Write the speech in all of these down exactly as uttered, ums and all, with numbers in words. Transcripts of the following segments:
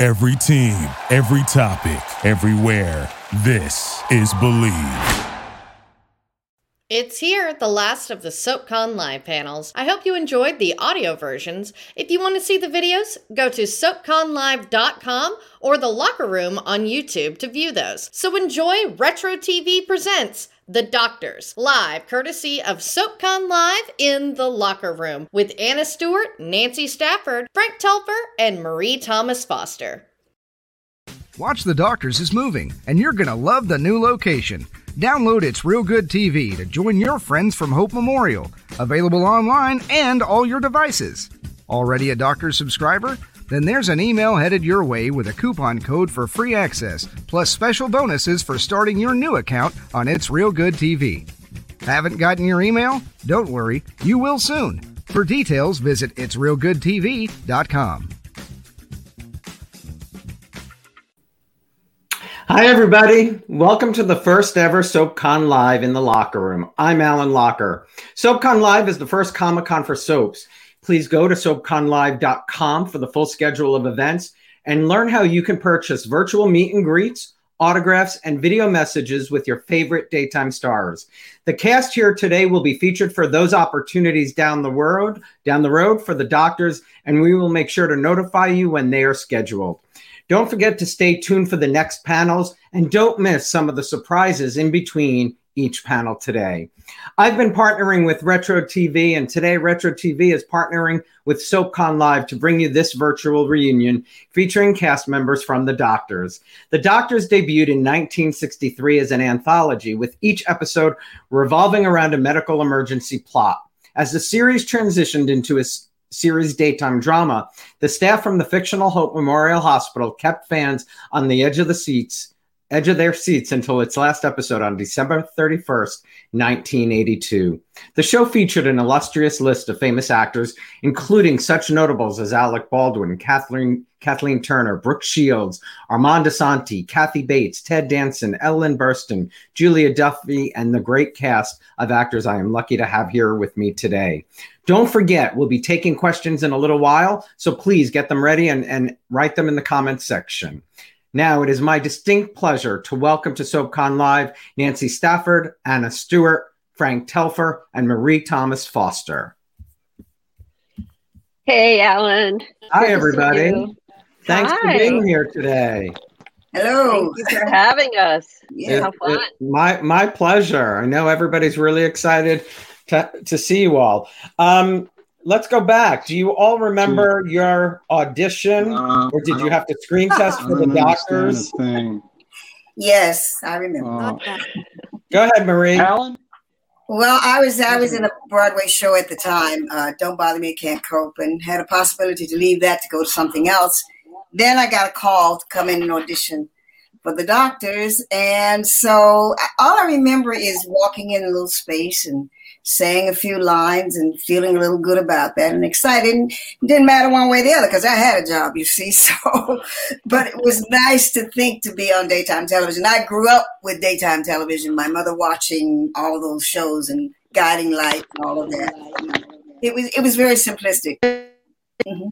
Every team, every topic, everywhere. This is Believe. It's here, the last of the SoapCon live panels. I hope you enjoyed the audio versions. If you want to see the videos, go to soap con live dot com or The Locker Room on YouTube to view those. So enjoy Retro T V Presents The Doctors, live courtesy of SoapCon Live in The Locker Room with Anna Stewart, Nancy Stafford, Frank Telfer, and Marie Thomas Foster. Watch The Doctors is moving, and you're going to love the new location. Download It's Real Good T V to join your friends from Hope Memorial. Available online and all your devices. Already a Doctors subscriber? Then there's an email headed your way with a coupon code for free access, plus special bonuses for starting your new account on It's Real Good T V. Haven't gotten your email? Don't worry, you will soon. For details, visit its real good t v dot com. Hi, everybody. Welcome to the first ever SoapCon Live in The Locker Room. I'm Alan Locker. SoapCon Live is the first Comic-Con for soaps. Please go to soap con live dot com for the full schedule of events and learn how you can purchase virtual meet and greets, autographs, and video messages with your favorite daytime stars. The cast here today will be featured for those opportunities down the road, down the road for the Doctors, and we will make sure to notify you when they are scheduled. Don't forget to stay tuned for the next panels and don't miss some of the surprises in between each panel today. I've been partnering with Retro T V, and today Retro T V is partnering with SoapCon Live to bring you this virtual reunion featuring cast members from The Doctors. The Doctors debuted in nineteen sixty-three as an anthology, with each episode revolving around a medical emergency plot. As the series transitioned into a series daytime drama, the staff from the fictional Hope Memorial Hospital kept fans on the edge of the seats, edge of their seats until its last episode on December thirty-first, nineteen eighty-two. The show featured an illustrious list of famous actors, including such notables as Alec Baldwin, Kathleen Kathleen Turner, Brooke Shields, Armand Assante, Kathy Bates, Ted Danson, Ellen Burstyn, Julia Duffy, and the great cast of actors I am lucky to have here with me today. Don't forget, we'll be taking questions in a little while, so please get them ready and, and write them in the comments section. Now, it is my distinct pleasure to welcome to SoapCon Live Nancy Stafford, Anna Stewart, Frank Telfer, and Marie Thomas Foster. Hey, Alan. Hi, everybody. Thanks Hi. for being here today. Hello. Thank you for having us. Yeah. How fun. It- my my pleasure. I know everybody's really excited to, to see you all. Um, let's go back. Do you all remember your audition, Uh, or did you have to screen test I for the don't understand Doctors? a thing. Yes, I remember. Uh, Go ahead, Marie. Alan? Well, I was I was in a Broadway show at the time, uh, Don't Bother Me, Can't Cope, and had a possibility to leave that to go to something else. Then I got a call to come in and audition for the Doctors. And so all I remember is walking in a little space and saying a few lines and feeling a little good about that and excited. And it didn't matter one way or the other because I had a job, you see. So, but it was nice to think to be on daytime television. I grew up with daytime television. My mother watching all those shows and Guiding Light and all of that. It was it was very simplistic. Mm-hmm.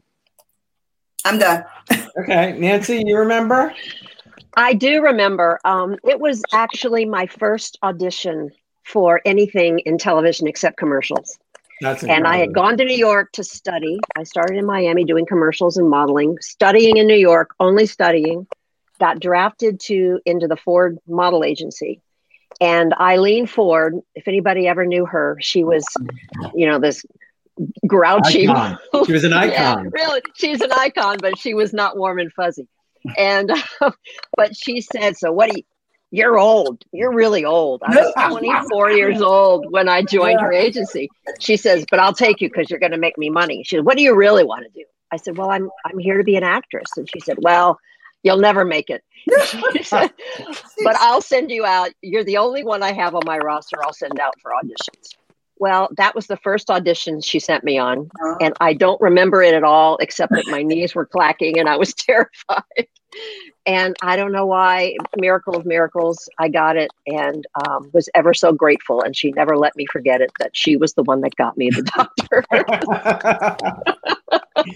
I'm done. Okay, Nancy, you remember? I do remember. Um, it was actually my first audition for anything in television except commercials. That's And I had incredible. gone to New York to study. I started in Miami doing commercials and modeling, studying in New York, only studying. Got drafted to into the Ford model agency. And Eileen Ford, if anybody ever knew her, she was, you know, this grouchy. Icon. She was an icon. Yeah, really, she's an icon, but she was not warm and fuzzy. And uh, but she said, "So what do you? You're old. You're really old." I was twenty-four years old when I joined her agency. She says, "But I'll take you because you're going to make me money." She said, "What do you really want to do?" I said, "Well, I'm I'm here to be an actress." And she said, "Well, you'll never make it." She said, "But I'll send you out. You're the only one I have on my roster. I'll send out for auditions." Well, that was the first audition she sent me on. And I don't remember it at all, except that my knees were clacking and I was terrified. And I don't know why, miracle of miracles, I got it and um, was ever so grateful. And she never let me forget it, that she was the one that got me the doctor.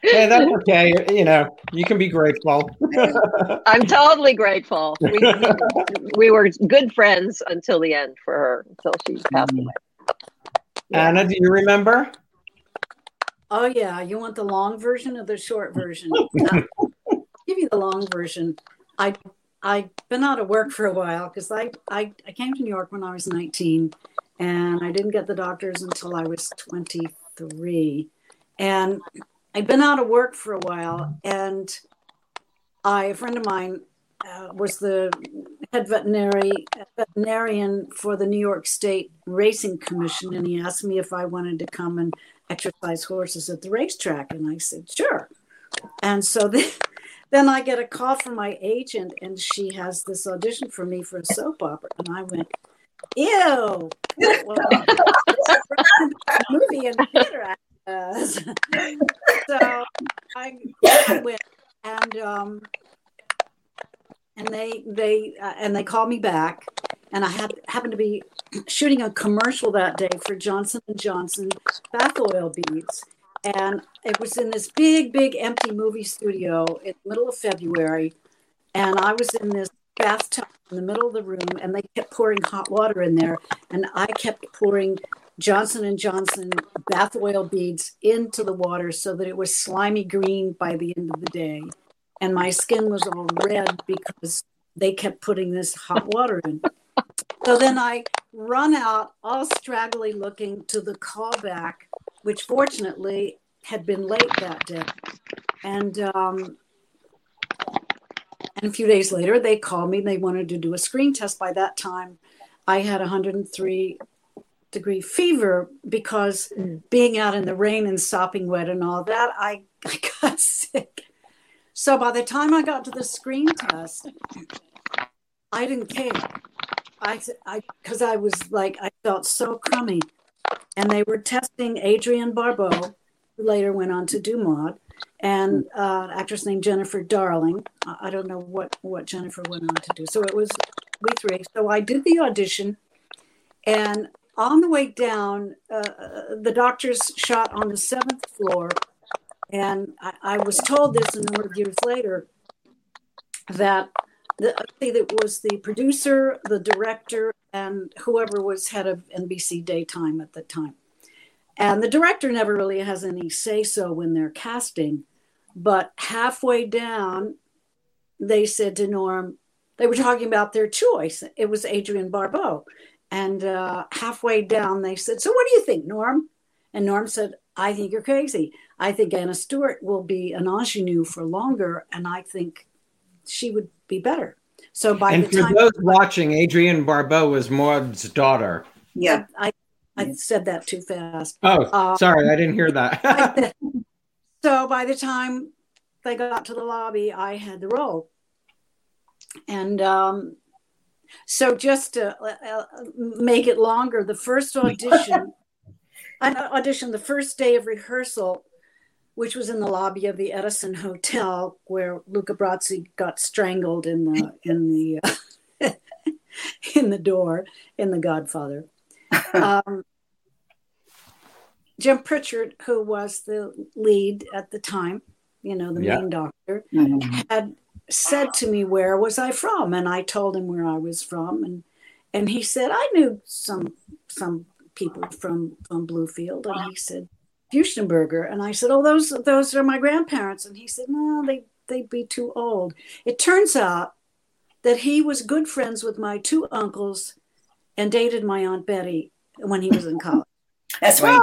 Hey, that's okay. You know, you can be grateful. I'm totally grateful. We, we, we were good friends until the end for her, until she passed away. Yeah. Anna, do you remember? Oh, yeah. You want the long version or the short version? uh, give you the long version. I, I've been out of work for a while because I, I, I came to New York when I was nineteen, and I didn't get the doctors until I was twenty-three. And I'd been out of work for a while, and I, a friend of mine uh, was the head veterinary veterinarian for the New York State Racing Commission, and he asked me if I wanted to come and exercise horses at the racetrack, and I said, sure. And so then, then I get a call from my agent, and she has this audition for me for a soap opera, and I went, ew, well, movie and theater. Uh, so I, I went, and um, and they they uh, and they called me back, and I had happened to be shooting a commercial that day for Johnson and Johnson bath oil beads, and it was in this big big empty movie studio in the middle of February, and I was in this bathtub in the middle of the room, and they kept pouring hot water in there, and I kept pouring Johnson and Johnson bath oil beads into the water so that it was slimy green by the end of the day. And my skin was all red because they kept putting this hot water in. So then I run out, all straggly looking, to the callback, which fortunately had been late that day. And, um, and a few days later, they called me. They wanted to do a screen test. By that time, I had one hundred three degree fever because mm. being out in the rain and sopping wet and all that, I, I got sick. So by the time I got to the screen test, I didn't care. I, I, because I was like, I felt so crummy. And they were testing Adrienne Barbeau, who later went on to do Maude, and uh, an actress named Jennifer Darling. I don't know what, what Jennifer went on to do. So it was we three. So I did the audition, and on the way down, uh, the doctors shot on the seventh floor, and I, I was told this a number of years later that the, that was the producer, the director, and whoever was head of N B C Daytime at the time. And the director never really has any say-so when they're casting, but halfway down, they said to Norm, they were talking about their choice. It was Adrienne Barbeau. And uh, halfway down, they said, so what do you think, Norm? And Norm said, I think you're crazy. I think Anna Stewart will be an ingenue for longer, and I think she would be better. So by and the for time those watching, Adrienne Barbeau was Maude's daughter. Yeah, I, I said that too fast. Oh, uh, sorry, I didn't hear that. So by the time they got to the lobby, I had the role. And um, so just to uh, make it longer, the first audition, I auditioned the first day of rehearsal, which was in the lobby of the Edison Hotel, where Luca Brasi got strangled in the in the uh, in the door in The Godfather. Um, Jim Pritchard, who was the lead at the time, you know, the yeah. main doctor, mm-hmm. had said to me, where was I from? And I told him where I was from. And and he said, I knew some some people from, from Bluefield. And he said, Fuchsenberger. And I said, oh, those those are my grandparents. And he said, no, they, they'd be too old. It turns out that he was good friends with my two uncles and dated my Aunt Betty when he was in college. That's right.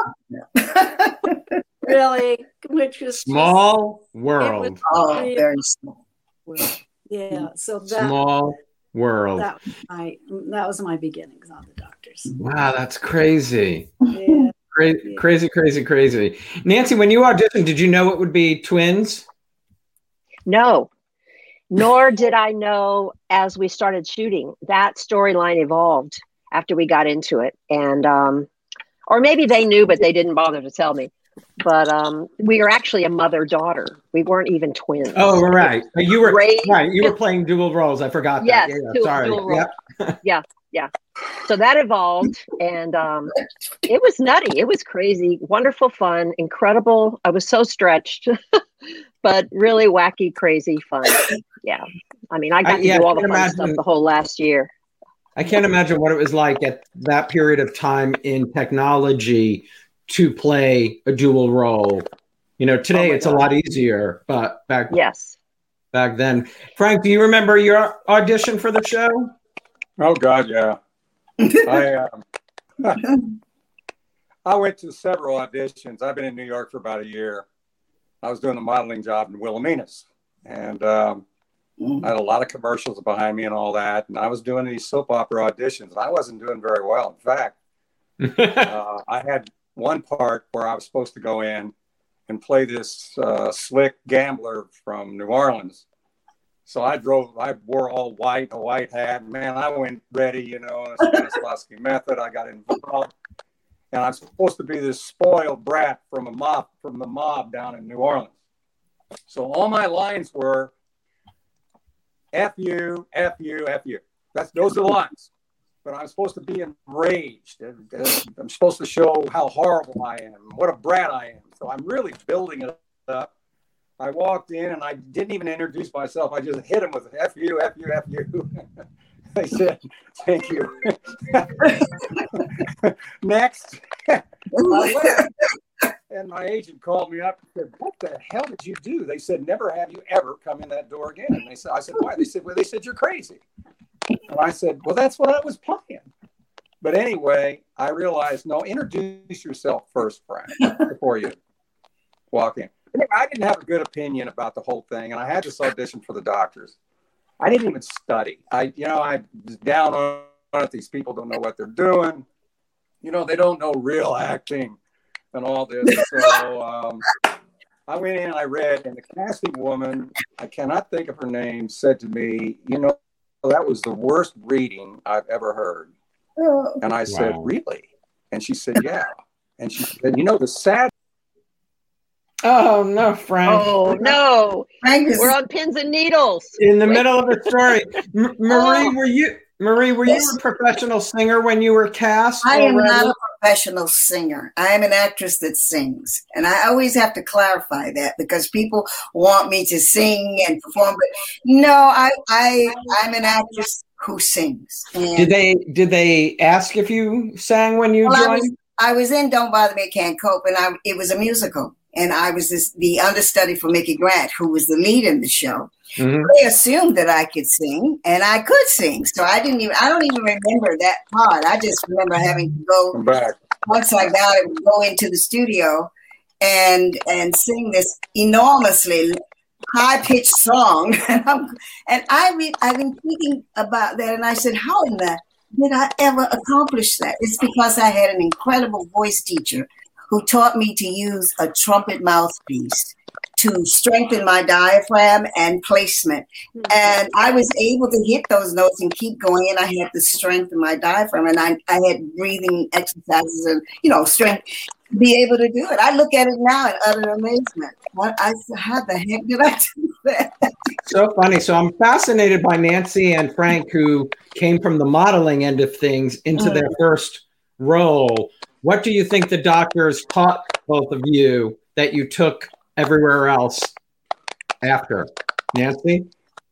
Really, which is small just, world. Oh, really very small. Yeah. So that small world. That was my that was my beginnings on the doctors. Wow, that's crazy. Yeah. Crazy, yeah. crazy, crazy, crazy. Nancy, when you auditioned, did you know it would be twins? No, nor did I know as we started shooting. That storyline evolved after we got into it, and um, or maybe they knew, but they didn't bother to tell me. But um, we were actually a mother-daughter. We weren't even twins. Oh, right. You were Great. right. You were playing dual roles. I forgot that. Yes, yeah, yeah. Dual, Sorry. Dual role. Yep. yeah, yeah. So that evolved, and um, it was nutty. It was crazy, wonderful fun, incredible. I was so stretched. but really wacky, crazy fun. Yeah. I mean, I got I, to yeah, do I all the can fun imagine- stuff the whole last year. I can't imagine what it was like at that period of time in technology to play a dual role. You know, today Oh my it's a God. lot easier, but back Yes. back then. Frank, do you remember your audition for the show? Oh God, yeah. I um, I went to several auditions. I've been in New York for about a year. I was doing the modeling job in Wilhelmina's, and um, I had a lot of commercials behind me and all that. And I was doing these soap opera auditions, and I wasn't doing very well. In fact, uh, I had one part where I was supposed to go in and play this uh, slick gambler from New Orleans. So I drove, I wore all white, a white hat. Man, I went ready, you know, in a Stanislavski method. I got involved. And I'm supposed to be this spoiled brat from a mob, from the mob down in New Orleans. So all my lines were F you, F you, F you. That's, those are the lines. But I'm supposed to be enraged. And, and I'm supposed to show how horrible I am, what a brat I am. So I'm really building it up. I walked in and I didn't even introduce myself. I just hit him with F you, F you, F you. They said, thank you. Next. And my agent called me up and said, what the hell did you do? They said, never have you ever come in that door again. And they said, I said, why? They said, well, they said, you're crazy. And I said, well, that's what I was playing. But anyway, I realized, no, introduce yourself first, Frank, before you walk in. I didn't have a good opinion about the whole thing, and I had this audition for the Doctors. I didn't even study. I, you know, I was down on it. These people don't know what they're doing. You know, they don't know real acting and all this. So um, I went in and I read, and the casting woman, I cannot think of her name, said to me, you know, that was the worst reading I've ever heard. And I said, wow. Really? And she said, yeah. And she said, you know, the sad. Oh, no, Frank. Oh, no. Frank is... We're on pins and needles. In the Wait. middle of the story. M- Marie, oh. were you Marie, were yes. you a professional singer when you were cast? I am already? not a professional singer. I am an actress that sings. And I always have to clarify that because people want me to sing and perform. But no, I, I, I'm an actress who sings. And did they did they ask if you sang when you well, joined? I was, I was in Don't Bother Me, Can't Cope, and I, it was a musical. And I was this, the understudy for Mickey Grant, who was the lead in the show. Mm-hmm. They assumed that I could sing, and I could sing. So I didn't even, I don't even remember that part. I just remember having to go, back. once I got it, go into the studio and and sing this enormously high-pitched song. and, I'm, and I re, I've been thinking about that, and I said, how in the did I ever accomplish that? It's because I had an incredible voice teacher who taught me to use a trumpet mouthpiece to strengthen my diaphragm and placement. And I was able to hit those notes and keep going, and I had the strength in my diaphragm, and I, I had breathing exercises and, you know, strength to be able to do it. I look at it now in utter amazement. What I how the heck did I do that? So funny. So I'm fascinated by Nancy and Frank, who came from the modeling end of things into mm. their first role. What do you think the Doctors taught both of you that you took everywhere else after? Nancy?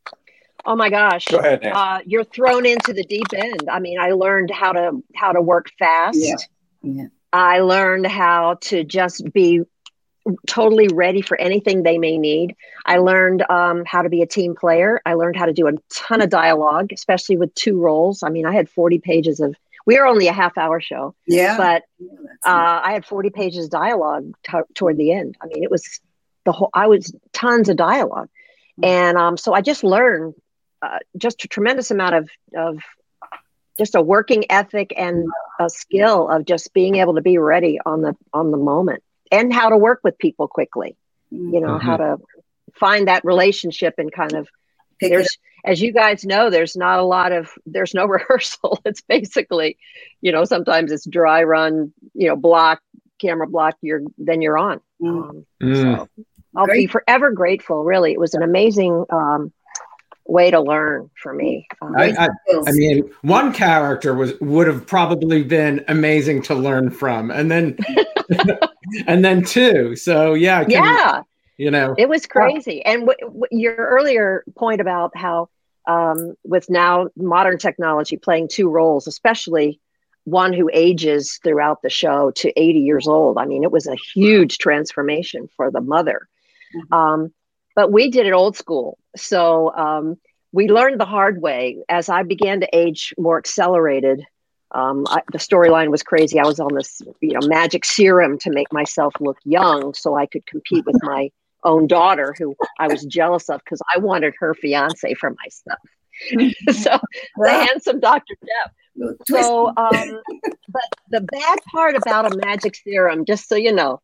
Oh my gosh. Go ahead, Nancy. Uh, you're thrown into the deep end. I mean, I learned how to how to work fast. Yeah. Yeah. I learned how to just be totally ready for anything they may need. I learned um, how to be a team player. I learned how to do a ton of dialogue, especially with two roles. I mean, I had forty pages of We were only a half hour show, yeah. but uh, I had forty pages of dialogue t- toward the end. I mean, it was the whole, I was tons of dialogue. And um, so I just learned uh, just a tremendous amount of, of just a working ethic and a skill of just being able to be ready on the, on the moment and how to work with people quickly, you know, mm-hmm. how to find that relationship and kind of, Pick there's, as you guys know, there's not a lot of, there's no rehearsal. It's basically, you know, sometimes it's dry run, you know, block, camera block, you're, then you're on. Mm. Um, mm. So I'll Great. be forever grateful. Really. It was an amazing um, way to learn for me. Um, I, I, I mean, one character was, would have probably been amazing to learn from. And then, and then two. So yeah. Yeah. you know. It was crazy. And w- w- your earlier point about how um, with now modern technology playing two roles, especially one who ages throughout the show to eighty years old. I mean, it was a huge transformation for the mother. Mm-hmm. Um, but we did it old school. So um, we learned the hard way. As I began to age more accelerated, um, I, the storyline was crazy. I was on this, you know, magic serum to make myself look young so I could compete with my own daughter, who I was jealous of because I wanted her fiance for myself. So the handsome Doctor Depp. So, um, but the bad part about a magic serum, just so you know,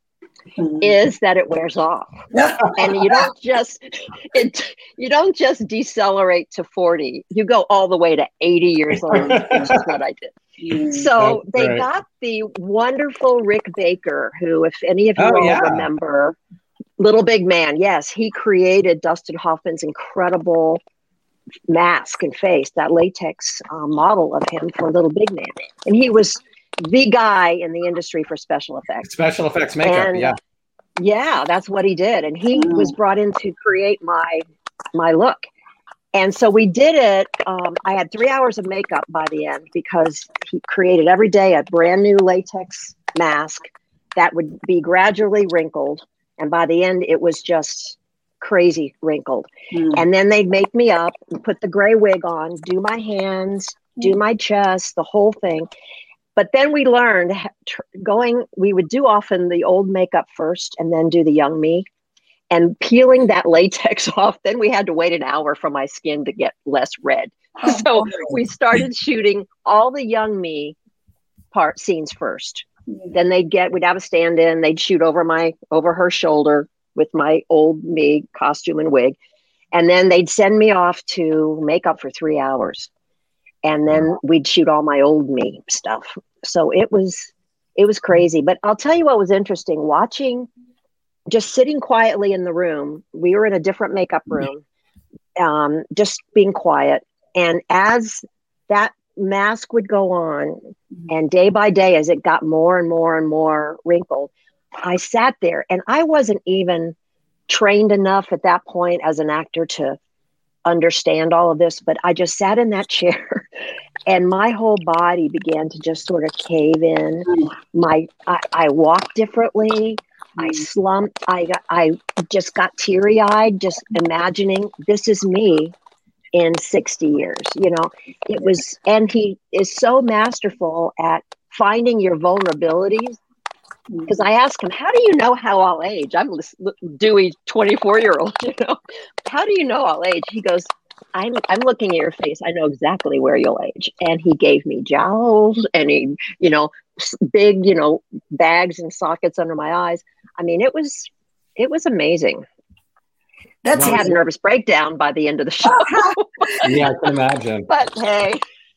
is that it wears off, and you don't just it you don't just decelerate to forty. You go all the way to eighty years old, which is what I did. So That's they great. got the wonderful Rick Baker, who, if any of you oh, all yeah. remember, Little Big Man. Yes, he created Dustin Hoffman's incredible mask and face, that latex uh, model of him for Little Big Man, and he was the guy in the industry for special effects. Special effects makeup, and, yeah, yeah, that's what he did, and he mm. was brought in to create my my look. And so we did it. Um, I had three hours of makeup by the end because he created every day a brand new latex mask that would be gradually wrinkled, and by the end, it was just crazy wrinkled. Mm. And then they'd make me up, put the gray wig on, do my hands, do my chest, the whole thing. But then we learned going, we would do often the old makeup first and then do the young me, and peeling that latex off. Then we had to wait an hour for my skin to get less red. Oh, so we started shooting all the young me part scenes first. Mm. Then they'd get, we'd have a stand in, they'd shoot over my, over her shoulder with my old me costume and wig. And then they'd send me off to makeup for three hours. And then we'd shoot all my old me stuff. So it was, it was crazy. But I'll tell you what was interesting, watching, just sitting quietly in the room. We were in a different makeup room, um, just being quiet. And as that mask would go on, and day by day, as it got more and more and more wrinkled, I sat there, and I wasn't even trained enough at that point as an actor to understand all of this, but I just sat in that chair and my whole body began to just sort of cave in. My, I, I walked differently. I slumped. I got, I just got teary eyed, just imagining this is me in sixty years, you know, it was, and he is so masterful at finding your vulnerabilities. Because I asked him, how do you know how I'll age? I'm this dewy twenty-four year old, you know, how do you know I'll age? He goes, I'm, I'm looking at your face. I know exactly where you'll age. And he gave me jowls and he, you know, big, you know, bags and sockets under my eyes. I mean, it was, it was amazing. That's I had a nervous breakdown by the end of the show. Yeah, I can imagine. But hey.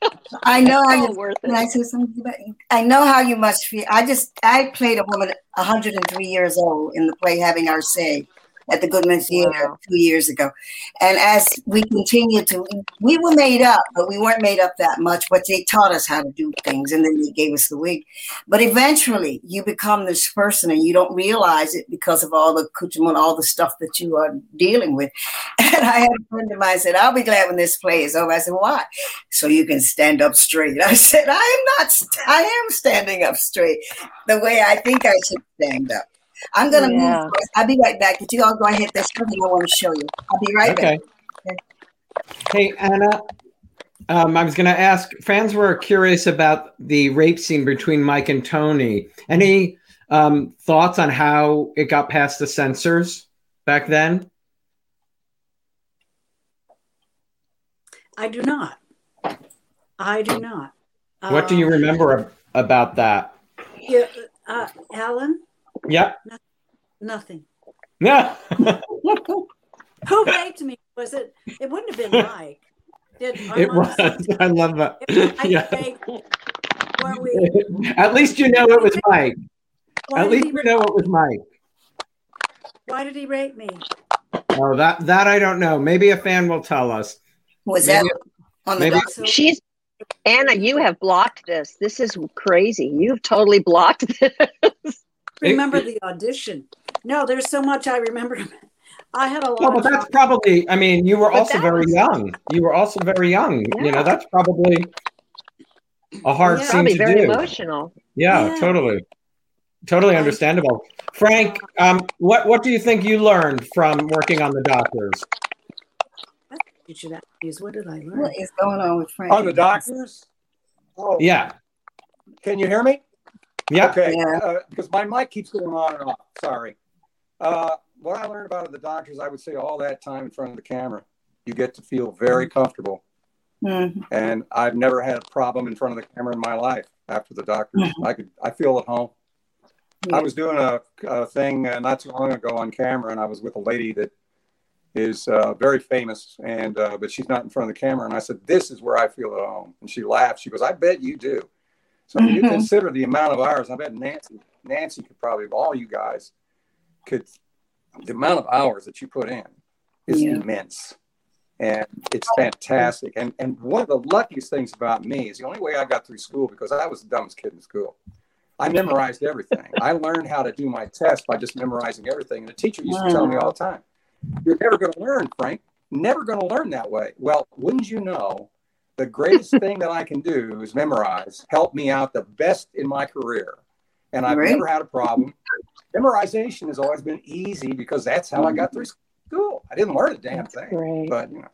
I know how you worth it. I say something about you? I know how you must feel. I just I played a woman one hundred three years old in the play Having Our Say at the Goodman Theater wow. two years ago. And as we continued to, we were made up, but we weren't made up that much, but they taught us how to do things, and then they gave us the wig. But eventually you become this person and you don't realize it because of all the accoutrement, all the stuff that you are dealing with. And I had a friend of mine said, I'll be glad when this play is over. I said, why? So you can stand up straight. I said, I am not, I am standing up straight the way I think I should stand up. I'm going to yeah. move first. I'll be right back. But you all go ahead. There's something I want to show you. I'll be right okay. back. Okay. Hey, Anna, um, I was going to ask, fans were curious about the rape scene between Mike and Tony. Any um, thoughts on how it got past the censors back then? I do not. I do not. What um, do you remember about that? Yeah, uh, Alan? Yep. No, nothing. No. Who raped me? Was it? It wouldn't have been Mike. Did it was. I love that. Yeah. Raped, were we, At least you know it was Mike. At least you know it was Mike. Why did he rape me? Oh, that that I don't know. Maybe a fan will tell us. Was maybe, that on the maybe, she's Anna, you have blocked this. This is crazy. You've totally blocked this. Remember the audition. No, there's so much I remember. I had a lot. Well, but of that's probably, I mean, you were But also that very was- young. You were also very young. You know, Yeah. that's probably a hard Yeah. scene Probably to very do. emotional. Yeah, Yeah. totally. Totally I- understandable. Frank, um, what, what do you think you learned from working on The Doctors? You should ask these. What did I learn? What is going on with Frank? Oh, the doctors? Oh, Yeah. Can you hear me? Yeah. Okay. Yeah. Uh, because my mic keeps going on and off. Sorry. Uh, what I learned about the doctors, I would say all that time in front of the camera, you get to feel very comfortable. Mhm. And I've never had a problem in front of the camera in my life after the doctors. Mhm. I could, I feel at home. Yeah. I was doing a, a thing uh, not too long ago on camera, and I was with a lady that is uh, very famous, and uh, but she's not in front of the camera. And I said, "This is where I feel at home." And she laughed. She goes, "I bet you do." So when you Mhm. consider the amount of hours, I bet Nancy, Nancy could probably, all you guys, could, the amount of hours that you put in is Yeah. immense, and it's fantastic. And and one of the luckiest things about me is the only way I got through school, because I was the dumbest kid in school. I memorized everything. I learned how to do my test by just memorizing everything. And the teacher used to tell me all the time, "You're never going to learn, Frank. Never going to learn that way." Well, wouldn't you know, the greatest thing that I can do is memorize, help me out the best in my career. And I've Right. never had a problem. Memorization has always been easy because that's how I got through school. I didn't learn a damn thing. Great. But, you know.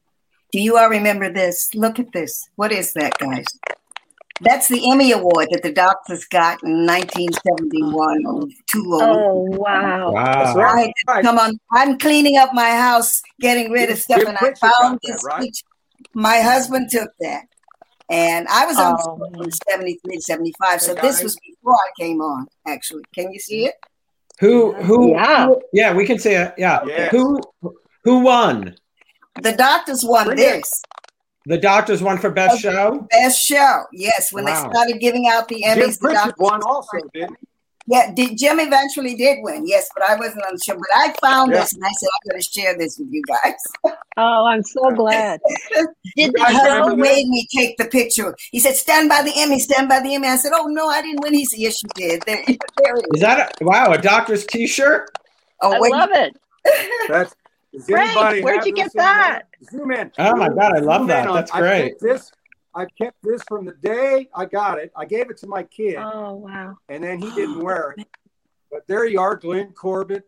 Do you all remember this? Look at this. What is that, guys? That's the Emmy Award that the Doctors got in nineteen seventy-one or two oh. Oh, wow. That's Wow. I had to right. come on. I'm cleaning up my house, getting rid of stuff, Jim and I Pritchett found got that, this right? picture. My husband took that, and I was on Oh, the show man. from seventy-three to seventy-five. So Hey, this guys. was before I came on. Actually, can you see it? Who, who, Yeah. who- yeah, we can say it. Yeah. Yes. Who, who won? The Doctors won Bring it. this The Doctors won for Best Show? best show. Yes, when Wow. they started giving out the Jim Emmys, the Pritchett Doctors won also, didn't he? Yeah, did, Jim eventually did win. Yes, but I wasn't on the show. But I found Yeah. this and I said, I'm going to share this with you guys. Oh, I'm so glad. Did the guys My show? remember husband made me take the picture. He said, stand by the Emmy, stand by the Emmy. I said, oh, no, I didn't win. He said, yes, you did. There, there it Is is. that a, wow, a Doctor's t-shirt? Oh, I wait. love it. That's, does Frank, anybody where'd have you this get in there? that? Zoom in. Oh my God, I love Zoom that. in on- That's I great. kept this. I kept this from the day I got it. I gave it to my kid, Oh, wow. and then he didn't wear it. But there you are, Glenn Corbett,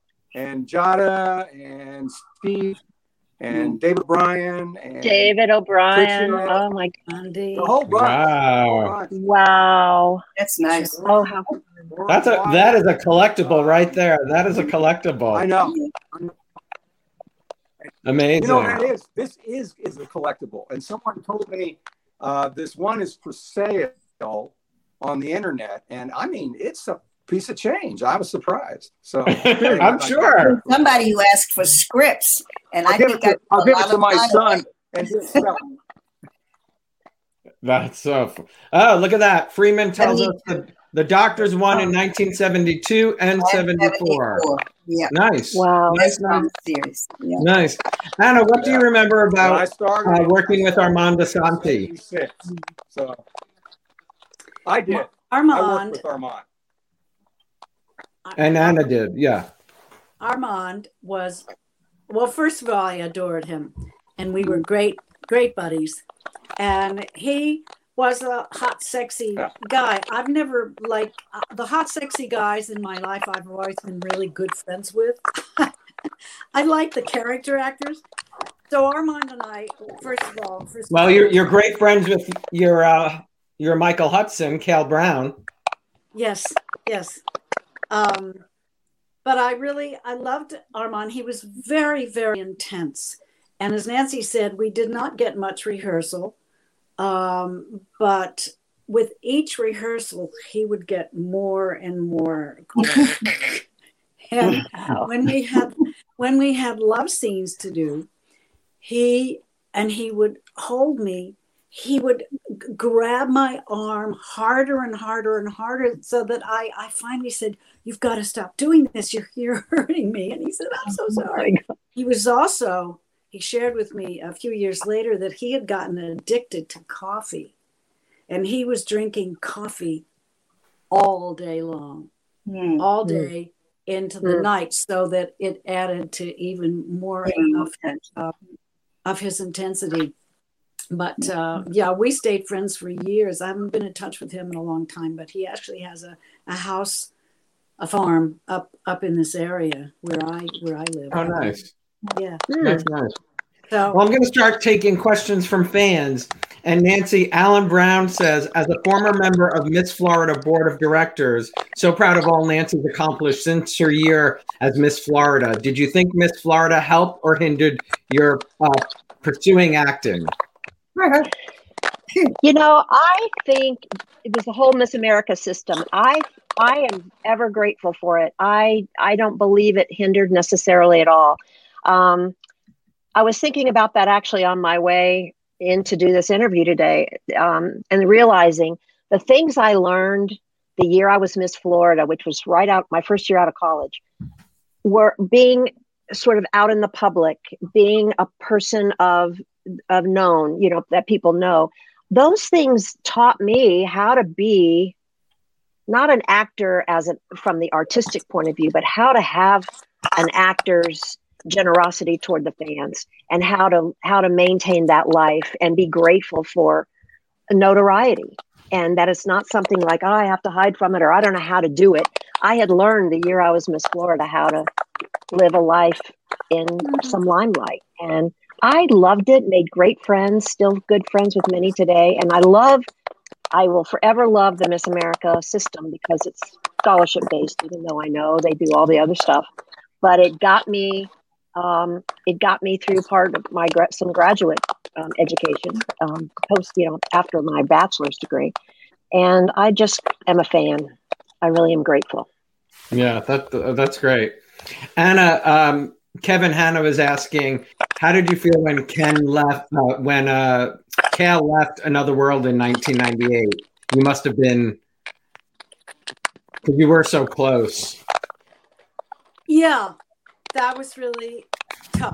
and Jada, and Steve, and David Bryan, and David O'Brien. Pritchett. Oh, my Monday. the whole bunch. Wow. The whole bunch. Wow. That's nice. Oh, how That's a, that is a collectible right there. That is a collectible. I know. Amazing. You know what it is? This is is a collectible. And someone told me uh, this one is for sale on the internet, and I mean it's a piece of change. I was surprised. So I'm sure. Somebody who asked for scripts. And I'll I give think it to, I I'll give it lot to of my money. son and he'll sell it. That's so. Fu- oh, look at that. Freeman tells us the, the Doctors won in nineteen seventy-two and seventy-four. Yeah. Nice. Wow. Nice, That's nice, from the series. Yeah. nice. Anna, what do you remember When I about started uh, working with Armando Santi? seventy-six. So I did. I worked Armand, with Armand. And Anna did, yeah. Armand was, well, first of all, I adored him, and we were great, great buddies. And he was a hot, sexy guy. I've never like uh, the hot, sexy guys in my life. I've always been really good friends with. I like the character actors. So Armand and I, first of all, first of Well, all, you're you're great friends with your uh, your Michael Hudson, Cal Brown. Yes, yes. Um, but I really, I loved Armand. He was very, very intense. And as Nancy said, we did not get much rehearsal. Um, but with each rehearsal, he would get more and more. And when we had when we had love scenes to do, he and he would hold me. He would g- grab my arm harder and harder and harder, so that I, I finally said, "You've got to stop doing this. You're you're hurting me." And he said, "I'm so sorry." He was also he shared with me a few years later that he had gotten addicted to coffee, and he was drinking coffee all day long, Hmm. all day, into the Mm. night, so that it added to even more Mm. of, uh, of his intensity. But uh, yeah, we stayed friends for years. I haven't been in touch with him in a long time, but he actually has a, a house, a farm up up in this area where I where I live. Oh, nice. Yeah. That's nice. So Well, I'm going to start taking questions from fans. And Nancy, Alan Brown says, as a former member of Miss Florida Board of Directors, so proud of all Nancy's accomplished since her year as Miss Florida. Did you think Miss Florida helped or hindered your uh, pursuing acting? You know, I think it was the whole Miss America system. I I am ever grateful for it. I I don't believe it hindered necessarily at all. Um, I was thinking about that actually on my way in to do this interview today, um, and realizing the things I learned the year I was Miss Florida, which was right out my first year out of college, were being sort of out in the public, being a person of of known, you know, that people know. Those things taught me how to be not an actor as a, from the artistic point of view, but how to have an actor's generosity toward the fans, and how to how to maintain that life and be grateful for notoriety. And that it's not something like, oh, I have to hide from it, or I don't know how to do it. I had learned the year I was Miss Florida how to live a life in some limelight. And I loved it, made great friends, still good friends with many today. And I love, I will forever love the Miss America system because it's scholarship based, even though I know they do all the other stuff. But it got me, um, it got me through part of my gra- some graduate um, education, um, post, you know, after my bachelor's degree. And I just am a fan. I really am grateful. Yeah, that that's great. Anna, um, Kevin Hanna was asking, how did you feel when Ken left, uh, when uh, Cal left Another World in nineteen ninety-eight? You must have been, because you were so close. yeah, that was really tough.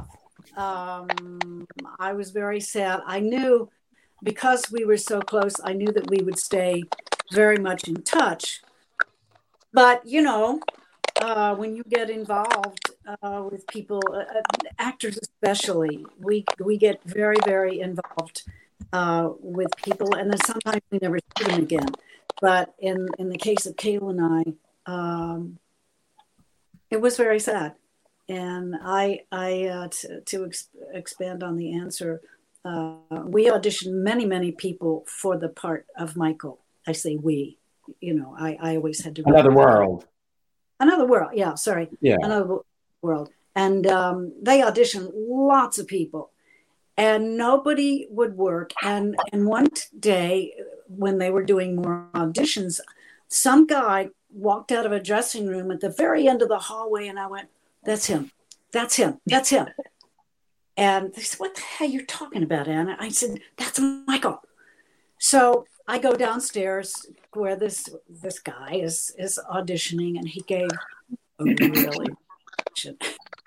Um, I was very sad. I knew, because we were so close, I knew that we would stay very much in touch. But, you know, uh, when you get involved uh, with people, uh, actors especially, we we get very, very involved uh, with people, and then sometimes we never see them again. But in, in the case of Kayla and I, um, it was very sad. And I, I uh, t- to ex- expand on the answer, uh, we auditioned many, many people for the part of Michael. I say we, you know, I, I always had to. Another World. Another World, yeah, sorry. Yeah. Another World. And um, they auditioned lots of people, and nobody would work. And, and one day when they were doing more auditions, some guy walked out of a dressing room at the very end of the hallway, and I went, that's him. That's him. That's him. And they said, what the hell are you talking about, Anna? I said, that's Michael. So I go downstairs where this this guy is is auditioning, and he gave a really audition.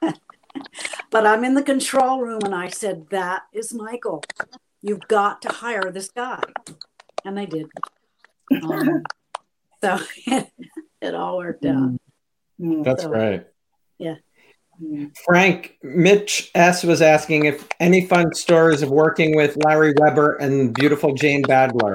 But I'm in the control room, and I said, that is Michael. You've got to hire this guy. And they did. Um, so it, it all worked out. That's so, right. Yeah. Frank, Mitch S. was asking if any fun stories of working with Larry Weber and beautiful Jane Badler.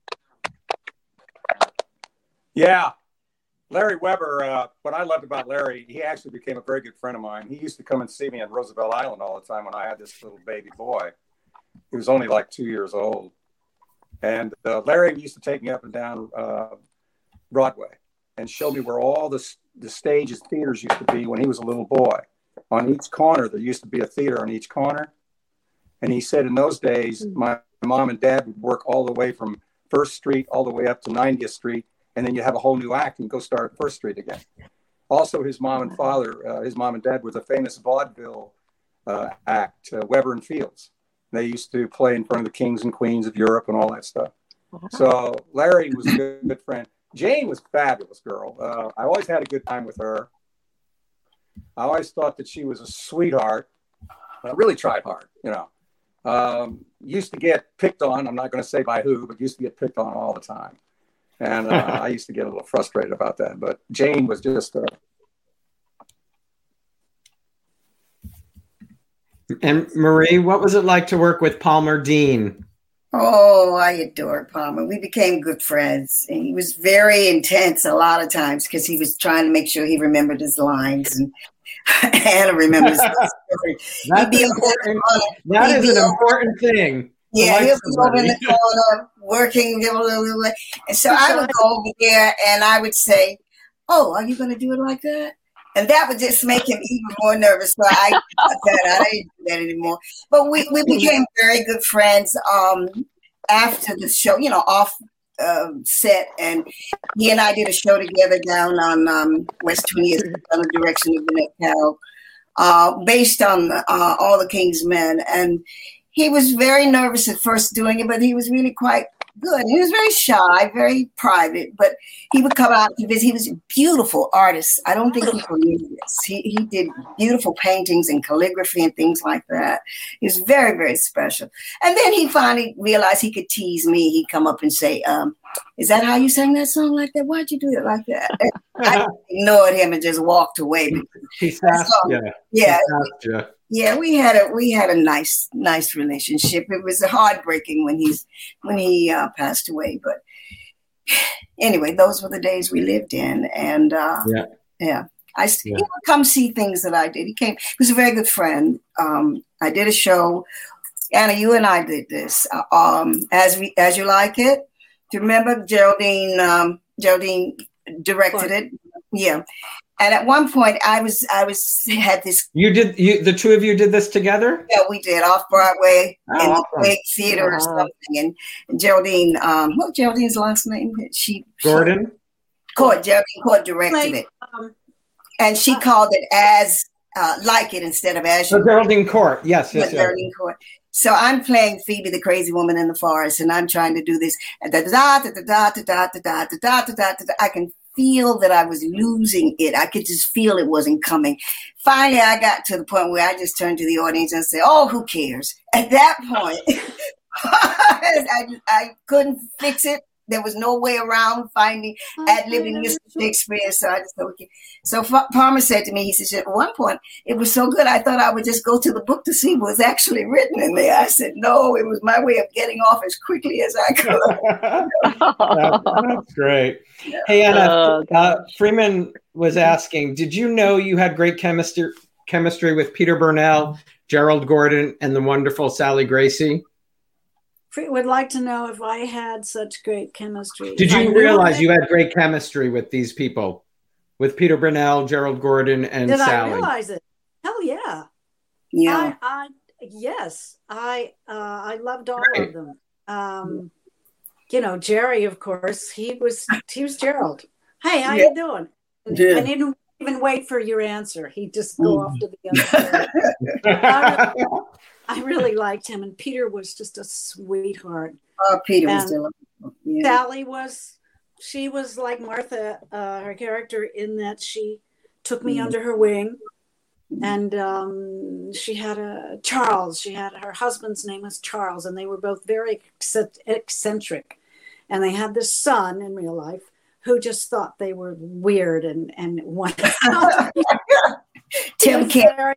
Yeah. Larry Weber, uh, what I loved about Larry, he actually became a very good friend of mine. He used to come and see me on Roosevelt Island all the time when I had this little baby boy. He was only like two years old. And uh, Larry used to take me up and down uh, Broadway and show me where all the, the stages, theaters used to be when he was a little boy. On each corner, there used to be a theater on each corner. And he said in those days, my mom and dad would work all the way from First Street all the way up to ninetieth Street. And then you have a whole new act and go start at First Street again. Also, his mom and father, uh, his mom and dad were the famous vaudeville uh, act, uh, Weber and Fields. They used to play in front of the kings and queens of Europe and all that stuff. So Larry was a good, good friend. Jane was a fabulous girl. Uh, I always had a good time with her. I always thought that she was a sweetheart. I really tried hard, you know. Um, used to get picked on. I'm not going to say by who, but used to get picked on all the time. And uh, I used to get a little frustrated about that. But Jane was just a, And Marie, what was it like to work with Palmer Dean? Oh, I adored Palmer. We became good friends. And he was very intense a lot of times because he was trying to make sure he remembered his lines. And Anna remembers. That's important. That is an important thing. Yeah, he was over in the corner working. And so I would go over there and I would say, oh, are you going to do it like that? And that would just make him even more nervous. So I, I didn't do that anymore. But we, we became very good friends um, after the show, you know, off uh, set. And he and I did a show together down on um, West twentieth under the direction of Vinette Powell, uh, based on uh, All the King's Men. And he was very nervous at first doing it, but he was really quite good. He was very shy, very private, but he would come out to visit. He was a beautiful artist. I don't think people knew this. He he did beautiful paintings and calligraphy and things like that. He was very, very special. And then he finally realized he could tease me. He'd come up and say, um, is that how you sang that song like that? Why'd you do it like that? And I ignored him and just walked away. He asked you. Yeah. He asked Yeah, we had a we had a nice nice relationship. It was heartbreaking when he's when he uh, passed away, but anyway, those were the days we lived in, and uh, yeah, yeah, I yeah. he would come see things that I did. He came. He was a very good friend. Um, I did a show. Anna, you and I did this. Uh, um, as we as you like it. Do you remember Geraldine? Um, Geraldine directed it. Yeah. And at one point, I was, I was, had this. You did, you, the two of you did this together? Yeah, we did off Broadway oh, in awesome. the Wake Theater or something. And, and Geraldine, um, what Geraldine's last name? She Gordon. Court. Geraldine Court directed it, um, and she uh, called it as uh, like it instead of as. So Geraldine Court, yes, yes, yes. Geraldine Court. So I'm playing Phoebe, the crazy woman in the forest, and I'm trying to do this. Da da da da da da da da da da da da da. I can feel that I was losing it. I could just feel it wasn't coming. Finally, I got to the point where I just turned to the audience and said, oh, who cares? At that point, I, I couldn't fix it. There was no way around finding ad-libbing Mister Shakespeare. So I just said, okay. So Palmer said to me, he said, at one point, it was so good, I thought I would just go to the book to see what was actually written in there. I said, no, it was my way of getting off as quickly as I could. that, that's great. Hey, Anna, uh, Freeman was asking, did you know you had great chemistry, chemistry with Peter Burnell, Gerald Gordon, and the wonderful Sally Gracie? Would like to know if I had such great chemistry. Did you realize you had great chemistry with these people, with Peter Burnell, Gerald Gordon, and Did Sally? Did I realize it? Hell yeah. Yeah. I, I yes, I uh, I loved all right. of them. Um, you know, Jerry, of course, he was he was Gerald. Hey, how yeah. you doing? And, yeah. I didn't even wait for your answer. He'd just go mm. off to the other side. I really liked him, and Peter was just a sweetheart. Oh, Peter and was delightful. Yeah. Sally was, she was like Martha, uh, her character, in that she took me mm. under her wing, and um, she had a Charles. She had her husband's name was Charles, and they were both very eccentric, and they had this son in real life who just thought they were weird and and wanted. Tim Kim.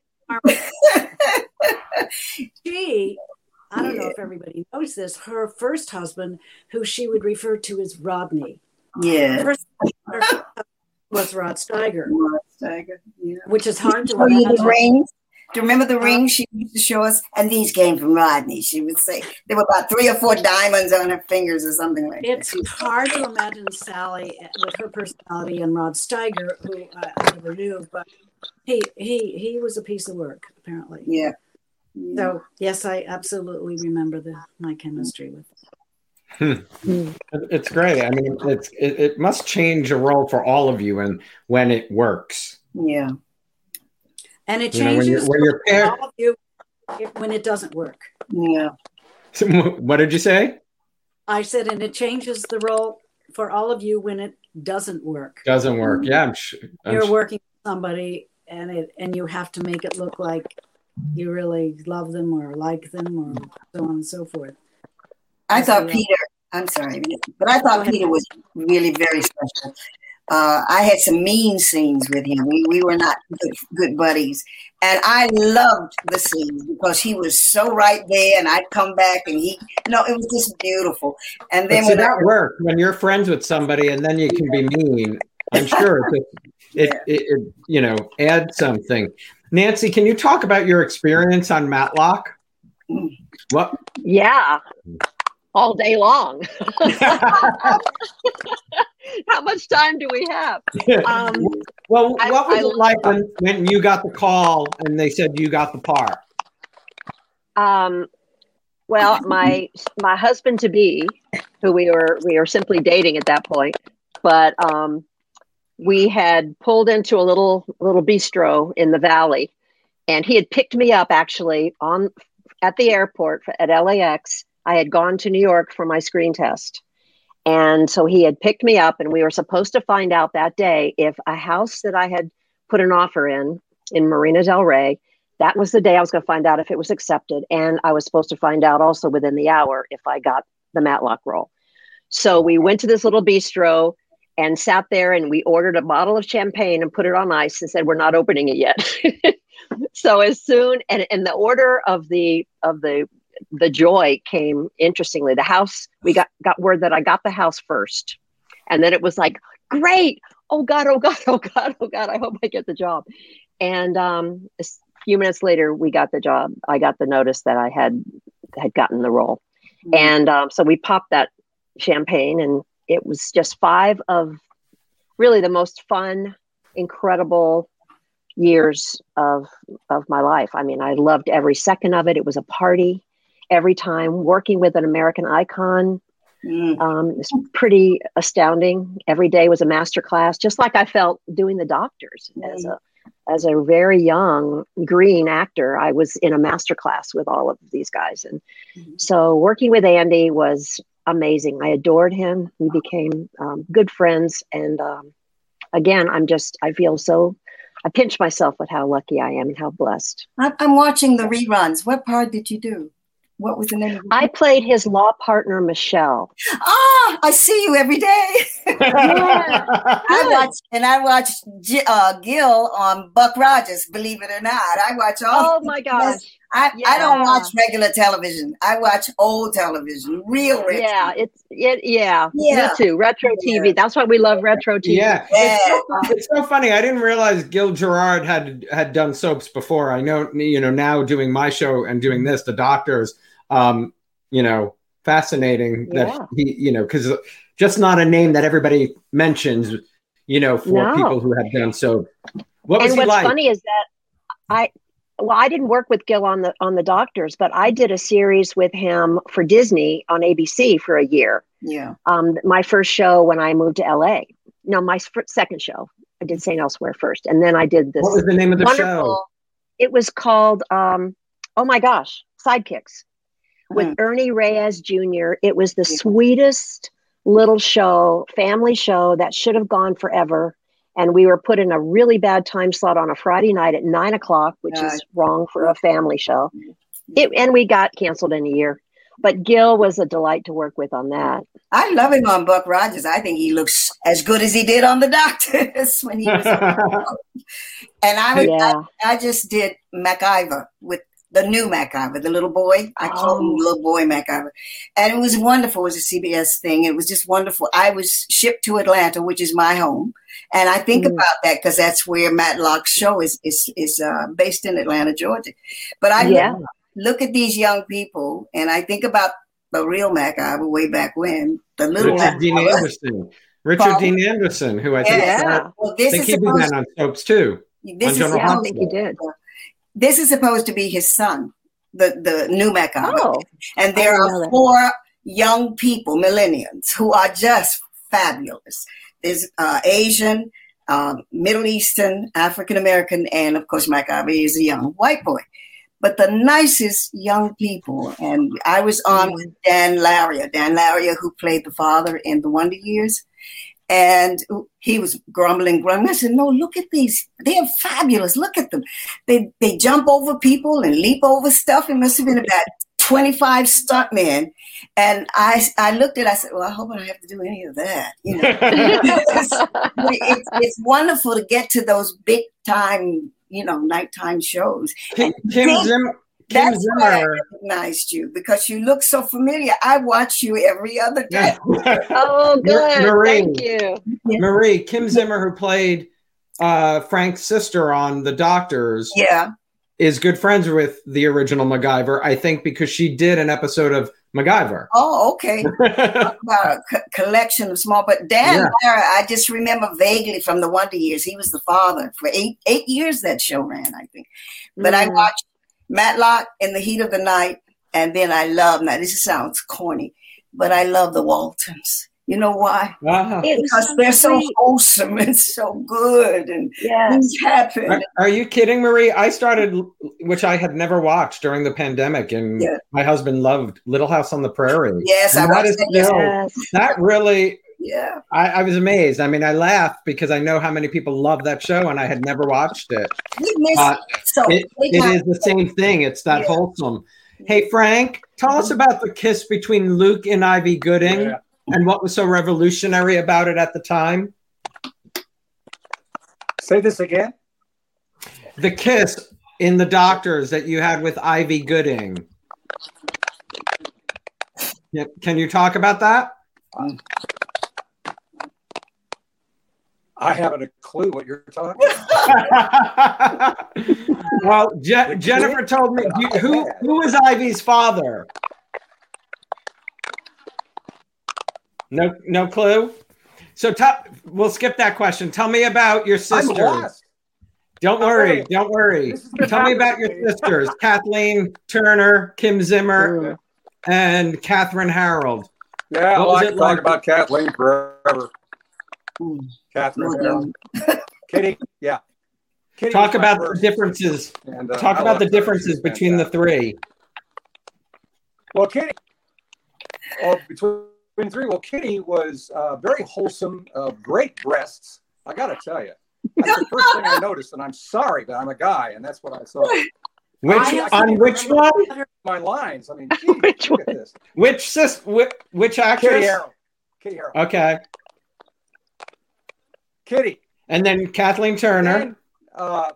She, I don't know if everybody knows this, her first husband, who she would refer to as Rodney. Yeah. First, her first was Rod Steiger. Rod Steiger, yeah. Which is hard to imagine. The rings? Do you remember the rings she used to show us? And these came from Rodney. She would say there were about three or four diamonds on her fingers or something like it's that. It's hard to imagine Sally with her personality and Rod Steiger, who I, I never knew, but he he he was a piece of work, apparently. Yeah. yeah. So yes, I absolutely remember the my chemistry with them. Hmm. It's great. I mean, it's it, it must change a role for all of you, and when it works. Yeah. And it changes you know, when you're, when you're all of you when it doesn't work. Yeah. What did you say? I said, and it changes the role for all of you when it doesn't work. Doesn't work. Yeah, I'm sure. I'm You're sure. working with somebody, and it and you have to make it look like you really love them or like them or so on and so forth. I thought Peter. I'm sorry, but I thought Peter was really very special. Uh, I had some mean scenes with him. We we were not good, good buddies. And I loved the scenes because he was so right there, and I'd come back, and he, you know, it was just beautiful. And then but see, when that I, works when you're friends with somebody, and then you can be mean. I'm sure it, it, Yeah. it, it you know adds something. Nancy, can you talk about your experience on Matlock? What? Yeah, all day long. How much time do we have? Um, well, I- what was I- it like when, when you got the call and they said you got the part? Um, well, my my husband to be, who we were we were simply dating at that point, but um, we had pulled into a little little bistro in the valley, and he had picked me up actually on at the airport at L A X. I had gone to New York for my screen test. And so he had picked me up, and we were supposed to find out that day if a house that I had put an offer in, in Marina Del Rey, that was the day I was going to find out if it was accepted. And I was supposed to find out also within the hour if I got the Matlock role. So we went to this little bistro and sat there, and we ordered a bottle of champagne and put it on ice and said, we're not opening it yet. So as soon, and, and the order of the, of the, the joy came interestingly. The house, we got, got word that I got the house first. And then it was like, great. Oh God, oh God, oh God, oh God. I hope I get the job. And um, a few minutes later, we got the job. I got the notice that I had, had gotten the role. Mm-hmm. And um, so we popped that champagne, and it was just five of really the most fun, incredible years of, of my life. I mean, I loved every second of it. It was a party. Every time working with an American icon, mm. um, it's pretty astounding. Every day was a master class, just like I felt doing The Doctors. Mm. As a as a very young green actor, I was in a master class with all of these guys. And mm. so working with Andy was amazing. I adored him. We became um, good friends. And um, again, I'm just, I feel so, I pinch myself with how lucky I am and how blessed. I'm watching the reruns. What part did you do? What was the name of it? I played his law partner, Michelle. Ah, I see you every day. Yeah. I watch, and I watch uh, Gil on Buck Rogers, believe it or not. I watch all. Oh my gosh. I, yeah. I don't watch regular television. I watch old television, real retro. Yeah, it's it. Yeah, yeah. Me too. Retro T V. Yeah. That's why we love retro T V. Yeah, yeah. It's, so, it's so funny. I didn't realize Gil Gerard had had done soaps before. I know, you know, now doing my show and doing this, The Doctors. Um, you know, fascinating yeah. that he, you know, because just not a name that everybody mentions. You know, for no. people who have done so. What was and he what's like? funny is that I. Well, I didn't work with Gil on the on the Doctors, but I did a series with him for Disney on A B C for a year. Yeah. Um, my first show when I moved to L A. No, my f- second show. I did Saint Elsewhere first, and then I did this. What was the name of the show? It was called, um, oh my gosh, Sidekicks with mm. Ernie Reyes Junior It was the yeah. sweetest little show, family show that should have gone forever. And we were put in a really bad time slot on a Friday night at nine o'clock, which uh, is wrong for a family show. It, and we got canceled in a year. But Gil was a delight to work with on that. I love him on Buck Rogers. I think he looks as good as he did on The Doctors when he was. And I, was, yeah. I I just did MacIver with the new MacIver, the little boy. I oh. called him little boy MacIver. And it was wonderful. It was a C B S thing. It was just wonderful. I was shipped to Atlanta, which is my home. And I think mm. about that because that's where Matlock's show is is is uh, based in Atlanta, Georgia. But I yeah. look, look at these young people, and I think about the real MacIver way back when. The little Richard Dean Anderson. Richard Dean Anderson, who I think, yeah. well, this think is he began on soaps too. This is, yeah, I think he did. This is supposed to be his son, the, the new MacIver. Oh, and there are four young people, millennials, who are just fabulous. There's uh, Asian, uh, Middle Eastern, African American, and of course, MacIver is a young white boy. But the nicest young people, and I was on mm-hmm. with Dan Laria, Dan Laria, who played the father in The Wonder Years. And he was grumbling, grumbling. I said, no, look at these. They're fabulous. Look at them. They they jump over people and leap over stuff. It must have been about twenty-five stuntmen. And I, I looked at it, I said, well, I hope I don't have to do any of that. You know, it's, it's, it's wonderful to get to those big time, you know, nighttime shows. Kim, And Kim then- Zimmer. Kim That's why I Zimmer. recognized you, because you look so familiar. I watch you every other day. Oh, good. Marie. Thank you. Marie, Kim Zimmer, who played uh, Frank's sister on The Doctors, Yeah. is good friends with the original MacGyver, I think, because she did an episode of MacGyver. Oh, okay. Talk about a co- collection of small, but Dan Yeah. Lara, I just remember vaguely from the Wonder Years. He was the father for eight eight years. That show ran, I think. But I Mm. watched Matlock, In the Heat of the Night, and then I love. Now this sounds corny, but I love the Waltons. You know why? Wow. It was Because so they're so sweet. wholesome and so good, and Yes. things happen. Are, are you kidding, Marie? I started, which I had never watched during the pandemic, and Yeah. my husband loved Little House on the Prairie. Yes, And I that watched is that still- Yes. That really, Yeah. I, I was amazed. I mean, I laughed because I know how many people love that show, and I had never watched it. We miss Uh, so It, big it time. is the same thing. It's that Yeah. wholesome. Hey, Frank, tell us about the kiss between Luke and Ivy Gooding Yeah. and what was so revolutionary about it at the time. Say this again. The kiss in The Doctors that you had with Ivy Gooding. Yeah, can you talk about that? I haven't a clue what you're talking about. Well, Je- Jennifer told me you, who who is Ivy's father. No, no clue. So t- we'll skip that question. Tell me about your I'm sisters. lost. Don't worry, don't worry. This is the Tell me about your topic. sisters: Kathleen Turner, Kim Zimmer, and Catherine Harold. Yeah, What well, was I it can talk like? about Kathleen forever. Mm. Catherine, Well Harold. Kitty, yeah. Kitty Talk was my about the first. differences. And, uh, Talk I about loved the her. differences She was between the fantastic. three. Well, Kitty, well, between the three, well, Kitty was uh, very wholesome, uh, great breasts. I got to tell you, that's the first thing I noticed, and I'm sorry, but I'm a guy, and that's what I saw. Which I can't on even which remember one? My lines. I mean, geez, Which look at this. Which sis? Which, which Kitty actress? Harold. Kitty Harold. Okay, Kitty. and then Kathleen Turner. Then, uh,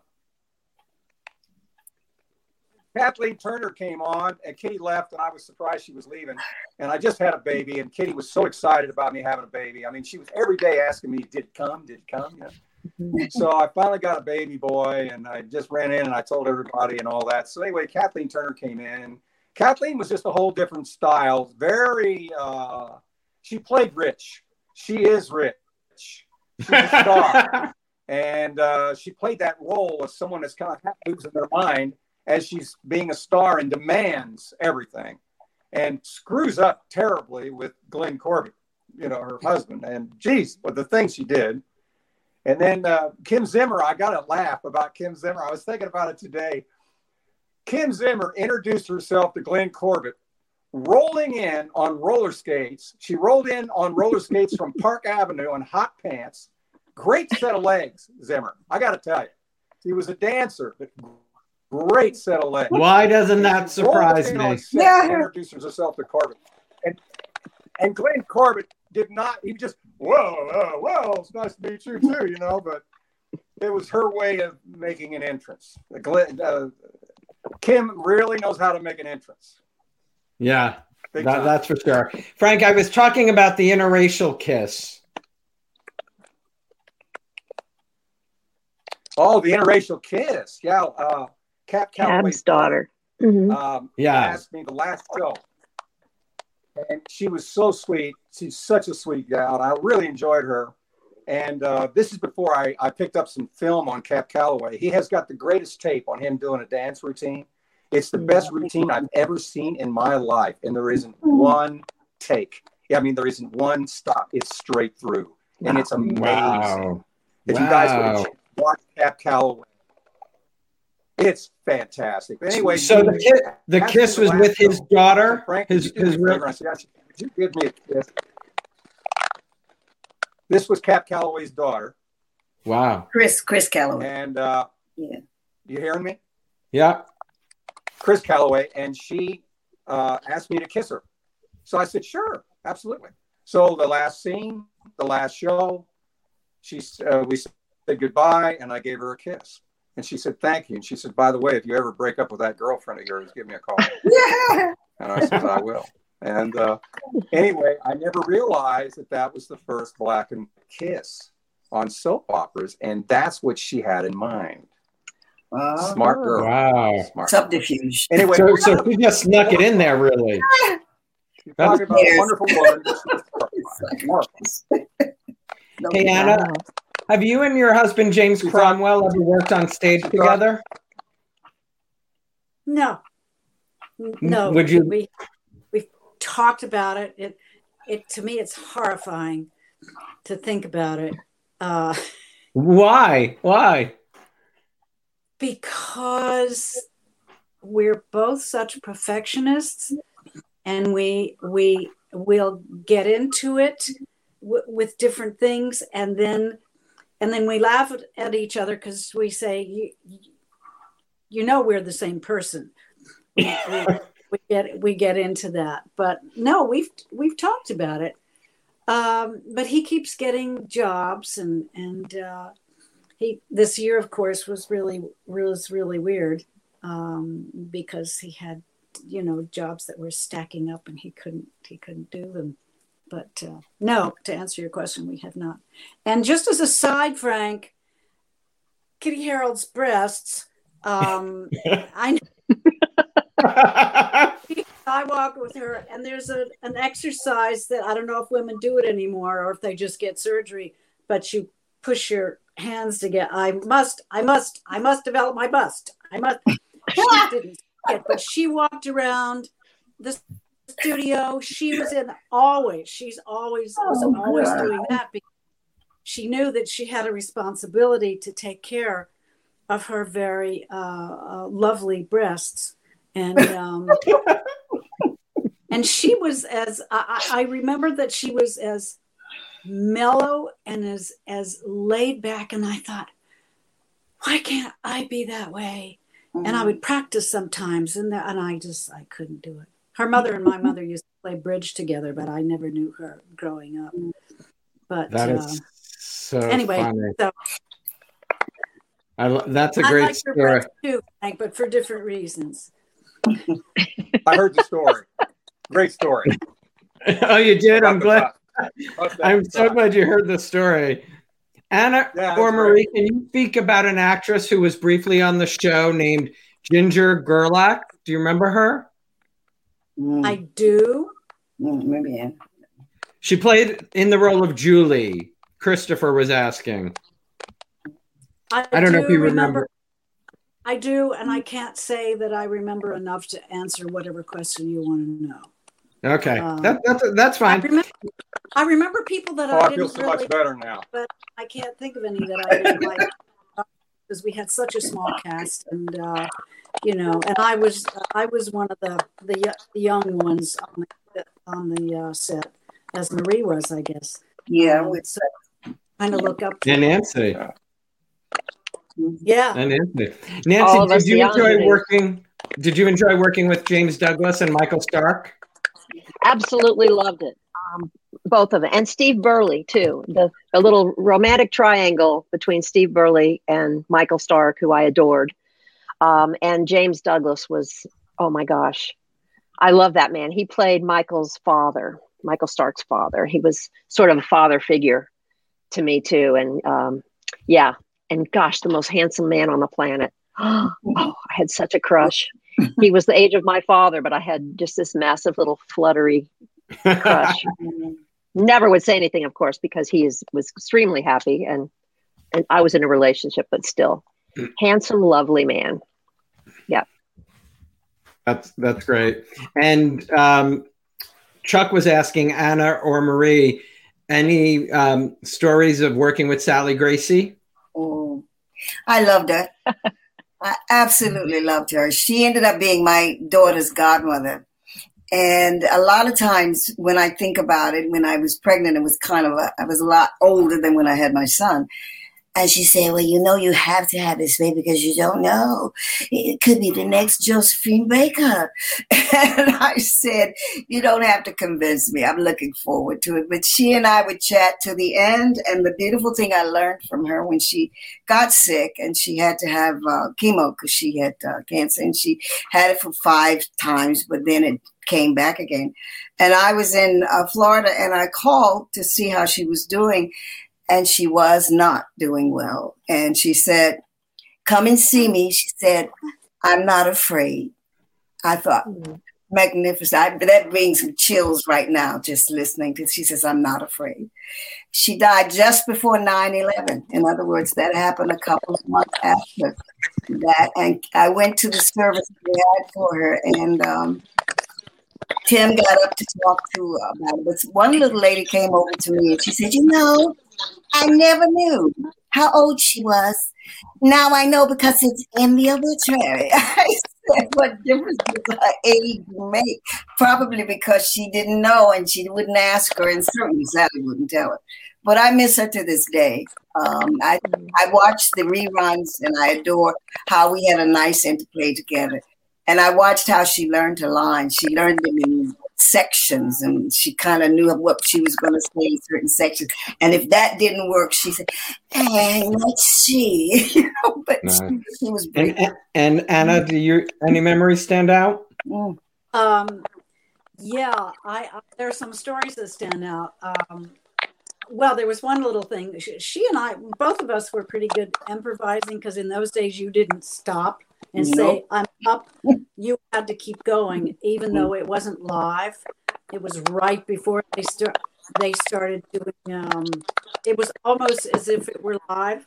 Kathleen Turner came on, and Kitty left, and I was surprised she was leaving. And I just had a baby, and Kitty was so excited about me having a baby. I mean, she was every day asking me, "Did it come? Did it come?" You know? So I finally got a baby boy, and I just ran in and I told everybody and all that. So anyway, Kathleen Turner came in, and Kathleen was just a whole different style. Very, uh, she played rich. She is rich. She's a star. And uh, she played that role of someone that's kind of losing their mind as she's being a star and demands everything, and screws up terribly with Glenn Corbett, you know, her husband. And geez, but the things she did. And then uh, Kim Zimmer, I got to laugh about Kim Zimmer. I was thinking about it today. Kim Zimmer introduced herself to Glenn Corbett rolling in on roller skates. She rolled in on roller skates from Park Avenue in hot pants. Great set of legs, Zimmer. I got to tell you, he was a dancer, but great set of legs. Why doesn't that She rolled surprise in on me? set Yeah. and introduced herself to Corbett. And, and Glenn Corbett did not, he just, whoa, uh, whoa, it's nice to meet you too, you know, but it was her way of making an entrance. The Glenn, uh, Kim really knows how to make an entrance. Yeah, Big that, time. that's for sure. Frank, I was talking about the interracial kiss. Oh, the interracial kiss. Yeah. Uh, Cap Calloway's Cab's daughter. Mhm. Um, Yeah. asked me the last show. And she was so sweet. She's such a sweet gal. I really enjoyed her. And uh, this is before I, I picked up some film on Cap Calloway. He has got the greatest tape on him doing a dance routine. It's the best routine I've ever seen in my life. And there isn't one take. Yeah, I mean, there isn't one stop. It's straight through. And it's amazing. Wow. If you guys Wow. would watch Cap Calloway, it's fantastic. But anyway, So the kiss, the asked kiss me was last with his show, daughter. Frank, His would you do me his a real. favor? I said, "Would you give me a kiss?" This was Cap Calloway's daughter, Wow. Chris, Chris Calloway. and uh, Yeah. you hearing me? Yeah. Chris Calloway, and she uh, asked me to kiss her. So I said, sure, absolutely. So the last scene, the last show, she, uh, we said goodbye, and I gave her a kiss. And she said, thank you. And she said, by the way, if you ever break up with that girlfriend of yours, give me a call. Yeah. And I said, I will. And uh, anyway, I never realized that that was the first black and white kiss on soap operas. And that's what she had in mind. Oh. Smart girl. Wow. Smart. Subterfuge. Anyway, So, so she just snuck it in there, really. you're talking about a wonderful woman. Hey, Anna, have you and your husband, James Cromwell, ever worked on stage together? No. No. Would you? We, we've talked about it. It, it to me, it's horrifying to think about it. Uh, Why? Why? Because we're both such perfectionists, and we we will get into it w- with different things, and then and then we laugh at, at each other because we say, you, you know, we're the same person. We, we, we get we get into that, but no, we've we've talked about it. Um, but he keeps getting jobs, and and. Uh, He this year, of course, was really was really weird um, because he had, you know, jobs that were stacking up, and he couldn't he couldn't do them. But uh, no, to answer your question, we have not. And just as a side, Frank, Kitty Harold's breasts. Um, I I walk with her, and there's a an exercise that I don't know if women do it anymore or if they just get surgery, but you push your hands to get, I must, I must, I must develop my bust. I must. She didn't get, but she walked around the studio. She was in always, she's always, was Oh, always God. doing that because she knew that she had a responsibility to take care of her very uh, uh, lovely breasts. And, um, and she was as, I, I remember that she was as mellow and as as laid back, and I thought, why can't I be that way? Mm-hmm. And I would practice sometimes, and the, and I just I couldn't do it. Her mother and my mother used to play bridge together, but I never knew her growing up. But that is uh, so anyway, funny. so I, lo- that's a great I like her story. breasts too, Frank, but for different reasons. I heard the story. Great story. Oh, you did? I'm glad. Bust that I'm so shot. glad you heard the story. Anna Yeah, or that's Marie, right. can you speak about an actress who was briefly on the show named Ginger Gerlach? Do you remember her? Mm, I do. mm, maybe, yeah. She played in the role of Julie. Christopher was asking. I, I don't know do if you remember. I do, and I can't say that I remember enough to answer whatever question you want to know. Okay, Um, that, that's that's I fine. remember, I remember people that Oh, I I feel didn't so really, much better now. but I can't think of any that I didn't like because we had such a small cast, and uh, you know, and I was I was one of the the, y- the young ones on the on the uh, set, as Marie was, I guess. Yeah, Um, we- so kind of look up to. And Nancy. Yeah, And Nancy. All Nancy, of us did you young enjoy dudes. working? Did you enjoy working with James Douglas and Michael Stark? Absolutely loved it. Um, both of them. And Steve Burley, too. The, the little romantic triangle between Steve Burley and Michael Stark, who I adored. Um, and James Douglas was, oh my gosh. I love that man. He played Michael's father, Michael Stark's father. He was sort of a father figure to me, too. And um, yeah. And gosh, the most handsome man on the planet. Oh, I had such a crush. He was the age of my father, but I had just this massive little fluttery crush. Never would say anything, of course, because he is was extremely happy, and and I was in a relationship, but still, handsome, lovely man. Yeah, That's that's great. And um, Chuck was asking Anna or Marie, any um, stories of working with Sally Gracie? Oh, I loved her. I absolutely loved her. She ended up being my daughter's godmother. And a lot of times when I think about it, when I was pregnant, it was kind of, a, I was a lot older than when I had my son. And she said, well, you know, you have to have this baby because you don't know. It could be the next Josephine Baker. And I said, you don't have to convince me. I'm looking forward to it. But she and I would chat to the end. And the beautiful thing I learned from her when she got sick and she had to have uh, chemo because she had uh, cancer. And she had it for five times, but then it came back again. And I was in uh, Florida and I called to see how she was doing. And she was not doing well. And she said, come and see me. She said, I'm not afraid. I thought, mm-hmm. magnificent. I, that brings some chills right now just listening to. She says, I'm not afraid. She died just before nine eleven. In other words, that happened a couple of months after that. And I went to the service we had for her. And um, Tim got up to talk to her about it. But one little lady came over to me and she said, you know, I never knew how old she was. Now I know because it's in the obituary. I said, what difference does her age make? Probably because she didn't know and she wouldn't ask her, and certainly Sally wouldn't tell her. But I miss her to this day. Um, I I watched the reruns and I adore how we had a nice interplay together. And I watched how she learned her lines. She learned them in sections, and she kind of knew what she was going to say in certain sections. And if that didn't work, she said, "Hey, let's see." You know, but nice. she, she was great. And, and Anna, do you any memories stand out? Mm. Um, yeah, I, I there are some stories that stand out. Um, well, there was one little thing. She, she and I, both of us, were pretty good improvising because in those days you didn't stop and nope. say, I'm up. You had to keep going, even though it wasn't live. It was right before they start. They started doing. Um, it was almost as if it were live.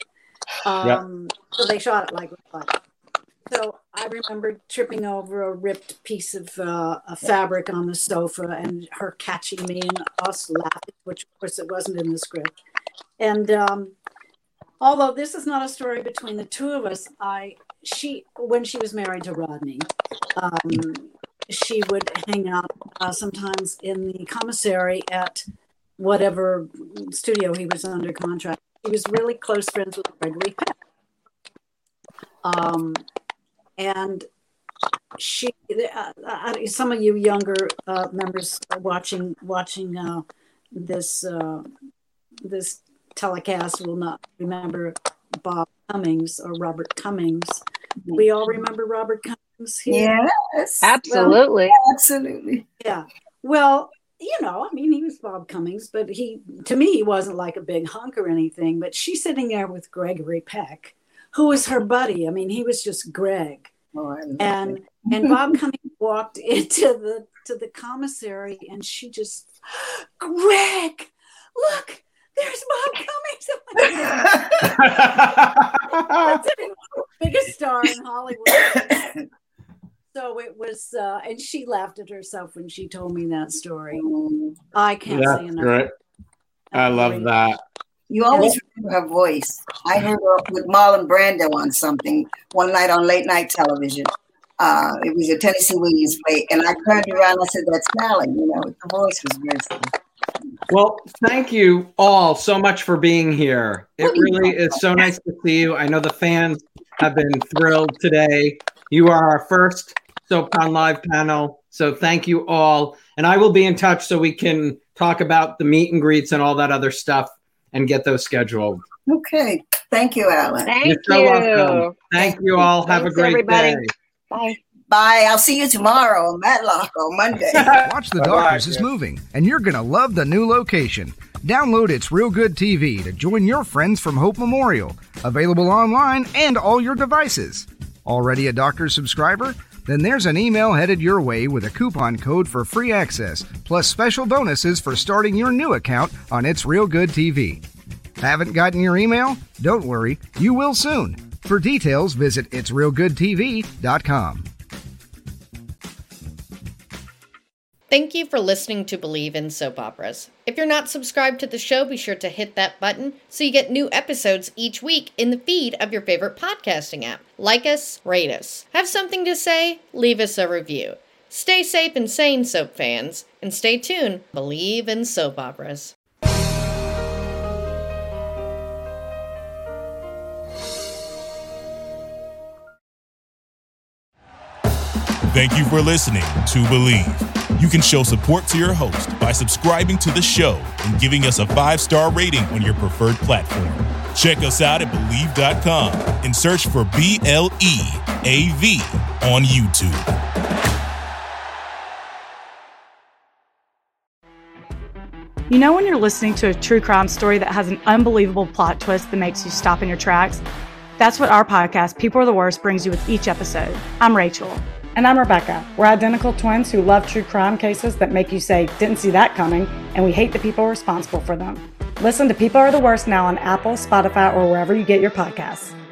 Um, yep. So they shot it like live. So I remember tripping over a ripped piece of uh, a fabric on the sofa, and her catching me and us laughing, which of course it wasn't in the script. And um, although this is not a story between the two of us, I. She, when she was married to Rodney, um, she would hang out uh, sometimes in the commissary at whatever studio he was under contract. He was really close friends with Gregory Peck. Um, and she, uh, uh, some of you younger uh, members watching watching uh, this uh, this telecast will not remember Bob Cummings or Robert Cummings. We all remember Robert Cummings here. Yes, absolutely. Well, absolutely. Yeah. Well, you know, I mean, he was Bob Cummings, but he, to me, he wasn't like a big hunk or anything. But she's sitting there with Gregory Peck, who was her buddy. I mean, he was just Greg. Oh, and it. and Bob Cummings walked into the to the commissary, and she just, Greg, look. There's Bob Cummings. Biggest star in Hollywood. So it was, uh, and she laughed at herself when she told me that story. I can't That's say enough. Great. I love that. You always remember her voice. I heard her with Marlon Brando on something one night on late night television. Uh, it was a Tennessee Williams play, and I turned around and I said, "That's Sally." You know, the voice was very funny. Well, thank you all so much for being here. It really is so nice to see you. I know the fans have been thrilled today. You are our first SoapCon Live panel, so thank you all. And I will be in touch so we can talk about the meet and greets and all that other stuff and get those scheduled. Okay. Thank you, Alan. Thank You're so you. welcome. Thank you all. Have Thanks, a great everybody. day. Bye. Bye. I'll see you tomorrow on Matlock on Monday. Watch The Doctors is Moving, and you're going to love the new location. Download It's Real Good T V to join your friends from Hope Memorial. Available online and all your devices. Already a Doctors subscriber? Then there's an email headed your way with a coupon code for free access, plus special bonuses for starting your new account on It's Real Good T V. Haven't gotten your email? Don't worry, you will soon. For details, visit it's real good t v dot com. Thank you for listening to Believe in Soap Operas. If you're not subscribed to the show, be sure to hit that button so you get new episodes each week in the feed of your favorite podcasting app. Like us, rate us. Have something to say? Leave us a review. Stay safe and sane, soap fans, and stay tuned. Believe in Soap Operas. Thank you for listening to Believe. You can show support to your host by subscribing to the show and giving us a five-star rating on your preferred platform. Check us out at Believe dot com and search for B L E A V on YouTube. You know when you're listening to a true crime story that has an unbelievable plot twist that makes you stop in your tracks? That's what our podcast, People Are the Worst, brings you with each episode. I'm Rachel. And I'm Rebecca. We're identical twins who love true crime cases that make you say, didn't see that coming, and we hate the people responsible for them. Listen to People Are the Worst now on Apple, Spotify, or wherever you get your podcasts.